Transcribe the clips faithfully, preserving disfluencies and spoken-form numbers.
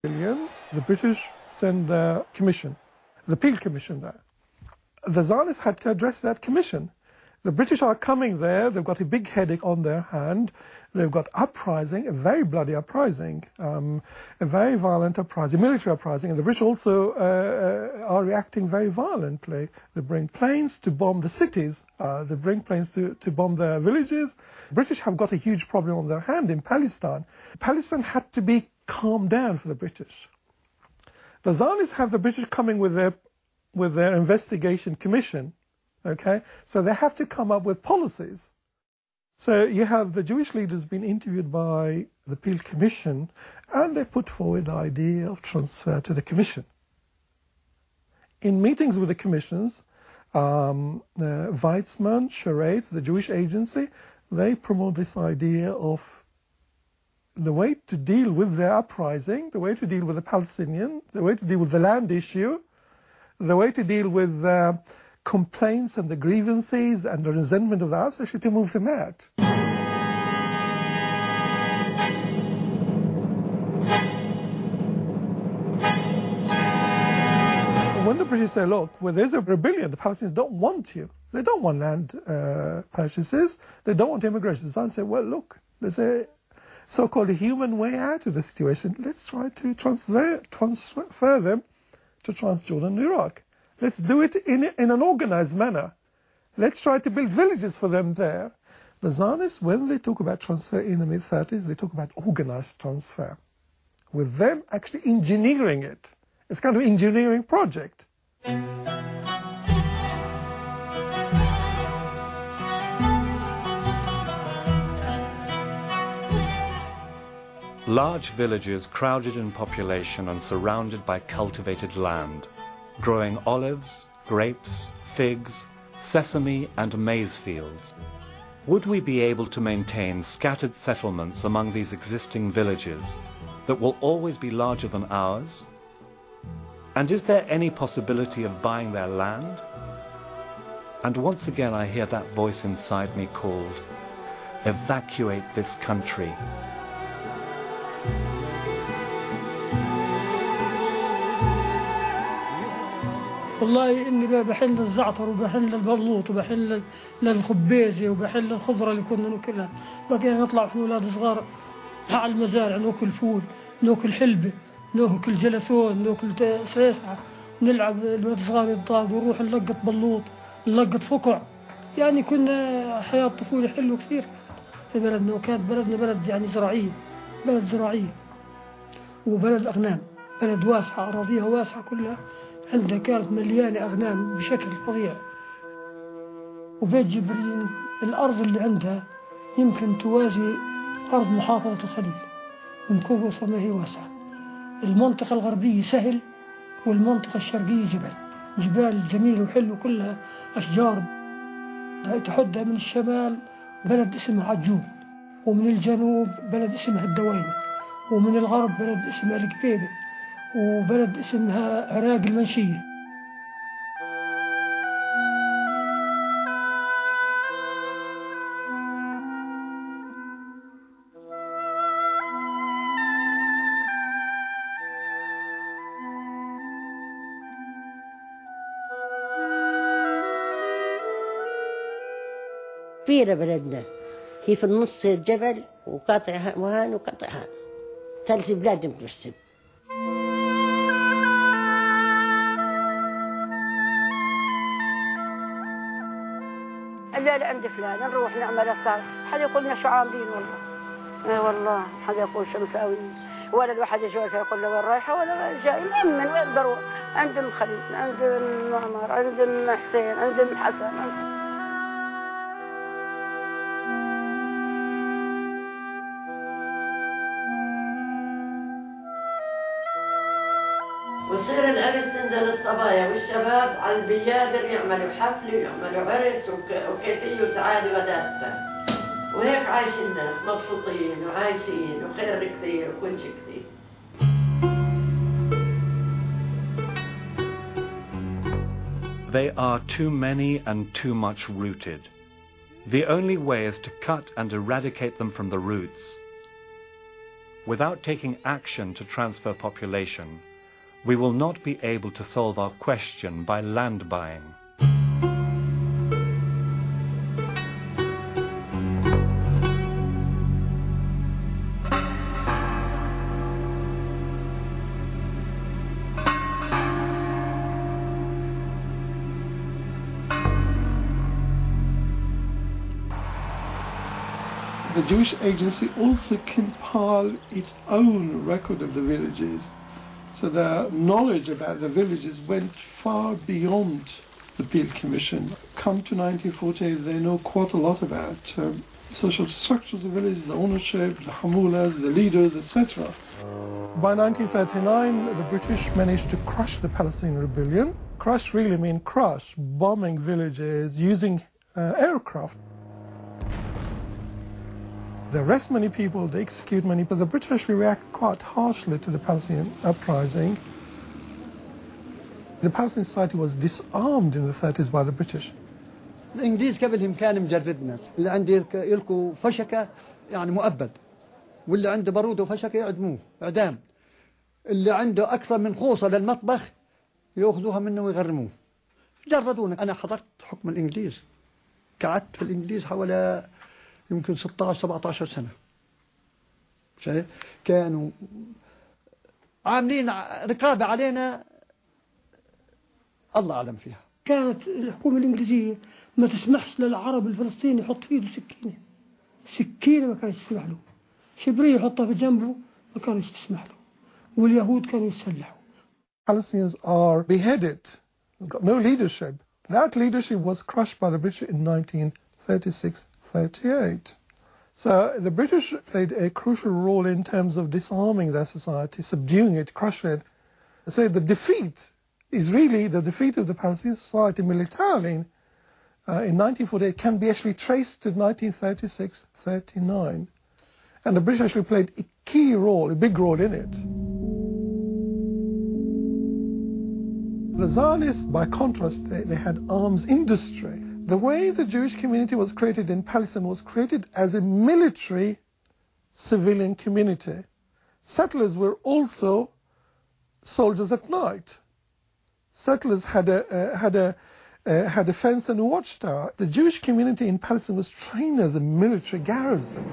The British sent the commission, the Peel Commission there. The Zionists had to address that commission. The British are coming there, they've got a big headache on their hand, they've got uprising, a very bloody uprising, um, a very violent uprising, military uprising, and the British also uh, are reacting very violently. They bring planes to bomb the cities, uh, they bring planes to, to bomb their villages. The British have got a huge problem on their hand in Palestine. Palestine had to be calmed down for the British. The Zionists have the British coming with their, with their investigation commission. Okay, so they have to come up with policies. So you have the Jewish leaders being interviewed by the Peel Commission, and they put forward the idea of transfer to the Commission. In meetings with the commissions, um, uh, Weizmann, Charade, the Jewish agency, they promote this idea of the way to deal with the uprising, the way to deal with the Palestinian, the way to deal with the land issue, the way to deal with uh, complaints and the grievances and the resentment of the Arabs, actually to move them out. When the British say, look, well, there's a rebellion, the Palestinians don't want you. They don't want land uh, purchases. They don't want immigration. The Zionists say, well, look, there's a so-called human way out of the situation. Let's try to transfer, transfer them to Transjordan and Iraq. Let's do it in, in an organized manner. Let's try to build villages for them there. The Zionists, when they talk about transfer in the mid thirties, they talk about organized transfer, with them actually engineering it. It's kind of an engineering project. Large villages crowded in population and surrounded by cultivated land, growing olives, grapes, figs, sesame and maize fields. Would we be able to maintain scattered settlements among these existing villages that will always be larger than ours? And is there any possibility of buying their land? And once again I hear that voice inside me called, evacuate this country. والله إني بحل الزعتر وبحل البلوط وبحل الخبيزة وبحل الخضرة اللي كنا ناكلها. بقينا نطلع احنا أولاد صغار على المزارع ناكل فول، ناكل حلبة، ناكل جلسون، ناكل سيسعة، نلعب الولاد صغار يطاق ونروح نلقط بلوط، نلقط فقع. يعني كنا حياة طفولة حلوة كثير في بلدنا، وكانت بلدنا بلد يعني زراعية، بلد زراعية وبلد أغنام، بلد واسعة أراضيها واسعة كلها. عندها كانت مليانة أغنام بشكل فظيع. وبيت جبرين الأرض اللي عندها يمكن توازي أرض محافظة الخليل من كوفة، ما هي واسعة. المنطقة الغربية سهل، والمنطقة الشرقية جبل، جبال جميلة وحلوة كلها أشجار. تحدها من الشمال بلد اسمه عجون، ومن الجنوب بلد اسمه الدوينة، ومن الغرب بلد اسمه الكبيبة، وبلد اسمها عراق المنشية. كبيرة بلدنا، هي في النص الجبل وقاطعها وهان وقاطعها، ثلاث بلاد متوسب. لا عند فلان نروح نعمل الصالح، حدا يقول لنا شو عاملين والله. اي والله حدا يقول شو مساويين، ولا الواحد جوزها يقول له وين رايحه ولا جاي. المهم من وين ضروا؟ عند ام خليل، عند ام عمر، عند ام حسين، عند ام حسن. وصير العرس تنزل الصبايا والشباب على البيادر يعملوا حفل ويعملوا عرس وكيفية وسعادة ودافة، وهيك عايش الناس مبسوطين وعايشين وخير كثير وكل شيء كثير. They are too many and too much rooted. The only way is to cut and eradicate them from the roots. without taking action to transfer population, we will not be able to solve our question by land buying. The Jewish Agency also compiled its own record of the villages. So the knowledge about the villages went far beyond the Peel Commission. Come to nineteen forty-eight, they know quite a lot about um, social structures of villages, the ownership, the hamulas, the leaders, et cetera. By nineteen thirty-nine, the British managed to crush the Palestinian rebellion. Crush really means crush, bombing villages, using uh, aircraft. They arrest many people, they execute many people. The British actually react quite harshly to the Palestinian uprising. The Palestinian society was disarmed in the thirties by the British. الإنجليز قبلهم كان مجرد ناس، اللي عنده يلقوا فشكة يعني مؤبد، واللي عنده بارود وفشكة يعدموه إعدام، اللي عنده أكثر من خوصة للمطبخ يأخذوها منه ويغرموه. جردونا. أنا حضرت حكم الإنجليز، قعدت في الإنجليز حوالي يمكن ستة عشر سبعة عشر سنة. شايف؟ كانوا عاملين رقابة علينا الله أعلم فيها. كانت الحكومة الإنجليزية ما تسمحش للعرب الفلسطيني يحط في يده سكينة. سكينة ما كانش تسمح له. شبرية يحطها في جنبه ما كانش تسمح له. واليهود كانوا يتسلحوا. Palestinians are beheaded. They've got no leadership. That leadership was crushed by the British in nineteen thirty-six thirty-eight. So the British played a crucial role in terms of disarming their society, subduing it, crushing it. So the defeat is really the defeat of the Palestinian society militarily uh, in nineteen forty-eight can be actually traced to nineteen thirty-six thirty-nine. And the British actually played a key role, a big role in it. The Zionists, by contrast, they, they had arms industry. The way the Jewish community was created in Palestine was created as a military civilian community. Settlers were also soldiers at night. Settlers had a, uh, had a, uh, had a fence and a watchtower. The Jewish community in Palestine was trained as a military garrison.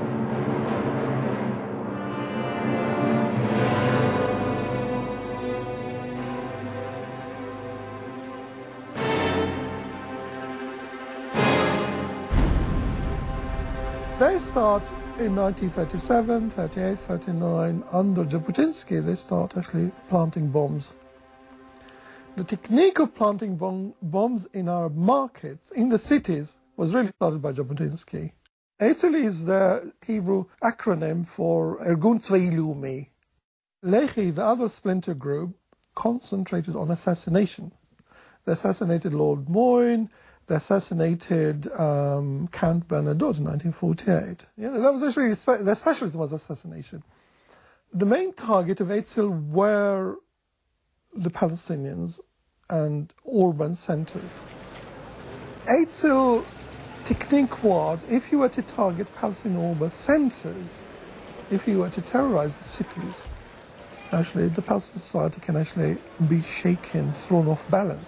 They start in nineteen thirty-seven, thirty-eight, thirty-nine, under Jabotinsky, they start actually planting bombs. The technique of planting bom bombs in our markets, in the cities, was really started by Jabotinsky. Eitzel is the Hebrew acronym for Ergun Tzvai Leumi. Lehi, the other splinter group, concentrated on assassination. They assassinated Lord Moyne, they assassinated um, Count Bernadotte in nineteen forty-eight. You know, that was actually spe their specialism was assassination. The main target of Eitzel were the Palestinians and urban centers. Eitzel technique was, if you were to target Palestinian urban centers, if you were to terrorize the cities, actually the Palestinian society can actually be shaken, thrown off balance.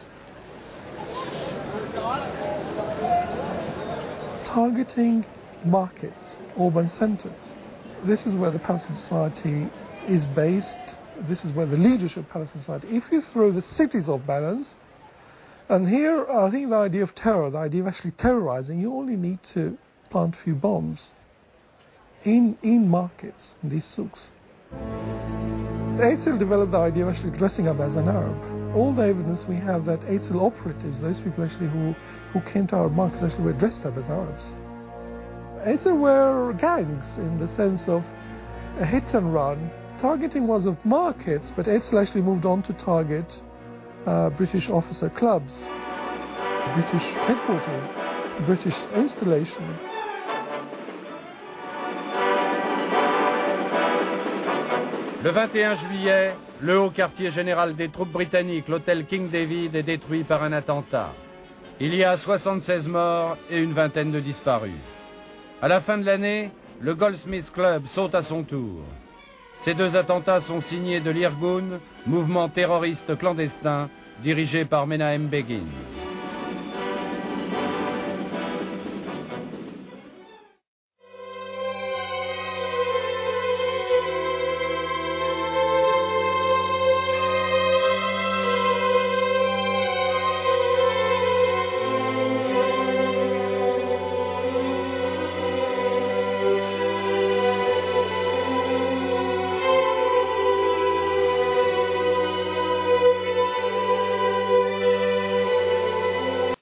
Targeting markets, urban centers. This is where the Palestinian society is based. This is where the leadership of the Palestinian society. If you throw the cities off balance, and here I think the idea of terror, the idea of actually terrorizing, you only need to plant a few bombs in, in markets, in these souks. Eitzel developed the idea of actually dressing up as an Arab. All the evidence we have that Eitzel operatives, those people actually who, who came to our markets actually were dressed up as Arabs. Eitzel were gangs in the sense of a hit and run. Targeting was of markets, but Eitzel actually moved on to target uh, British officer clubs, British headquarters, British installations. Le vingt et un juillet, le haut quartier général des troupes britanniques, l'hôtel King David, est détruit par un attentat. Il y a soixante-seize morts et une vingtaine de disparus. À la fin de l'année, le Goldsmiths Club saute à son tour. Ces deux attentats sont signés de l'Irgun, mouvement terroriste clandestin dirigé par Menahem Begin.